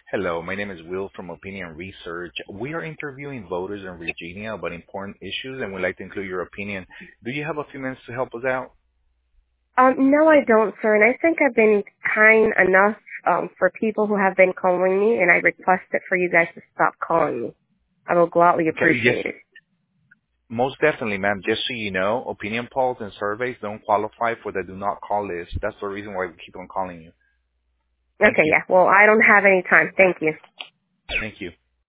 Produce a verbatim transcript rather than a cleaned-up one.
Hello, my name is Will from Opinion Research. We are interviewing voters in Virginia about important issues, and we'd like to include your opinion. Do you have a few minutes to help us out? Um, no, I don't, sir. And I think I've been kind enough um, for people who have been calling me, and I requested for you guys to stop calling me. I will gladly Okay, yes, appreciate it. most definitely, ma'am. Just so you know, opinion polls and surveys don't qualify for the do not call list. That's the reason why we keep on calling you. Thank Okay, you. yeah. Well, I don't have any time. Thank you. Thank you.